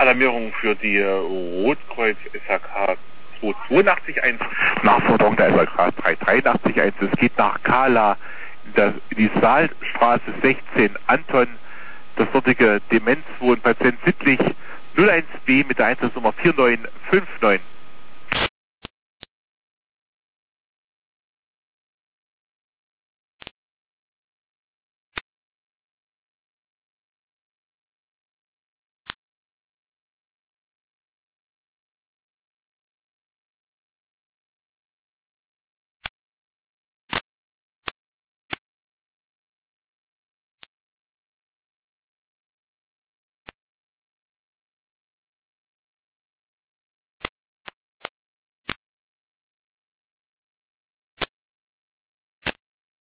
Alarmierung für die Rotkreuz SHK 2881, Nachforderung der SHK 3881. Es geht nach Kala, in die Saalstraße 16, Anton, das dortige Demenzwohnpatient Sittlich, 01B mit der Einsatznummer 4959.